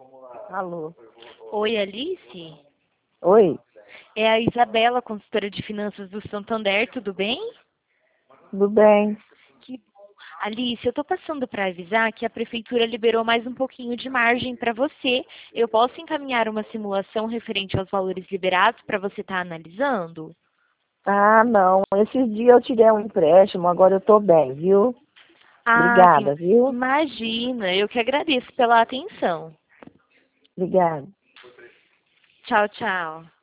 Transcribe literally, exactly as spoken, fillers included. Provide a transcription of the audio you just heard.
Alô? Oi, Alice? Oi, É a Isabela, consultora de finanças do Santander, tudo bem? tudo bem? Que bom. Alice, eu estou passando para avisar que a prefeitura liberou mais um pouquinho de margem para você. Eu posso encaminhar uma simulação referente aos valores liberados para você estar analisando? Ah, não. Esses dias eu tirei um empréstimo, agora eu tô bem, viu? Ah, sim. Obrigada, viu? Imagina, eu que agradeço pela atenção. Obrigada. Tchau, tchau.